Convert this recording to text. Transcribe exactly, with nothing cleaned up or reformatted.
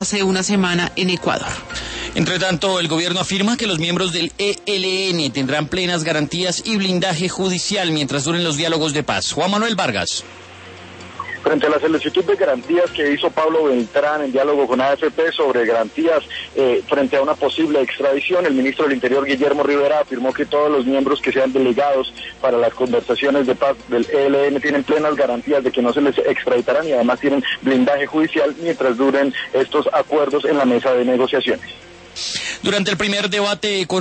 hace una semana en Ecuador. Entre tanto, el gobierno afirma que los miembros del E L N tendrán plenas garantías y blindaje judicial mientras duren los diálogos de paz. Juan Manuel Vargas. Frente a la solicitud de garantías que hizo Pablo Beltrán en diálogo con A F P sobre garantías eh, frente a una posible extradición, el ministro del Interior, Guillermo Rivera, afirmó que todos los miembros que sean delegados para las conversaciones de paz del E L N tienen plenas garantías de que no se les extraditarán y además tienen blindaje judicial mientras duren estos acuerdos en la mesa de negociaciones. Durante el primer debate con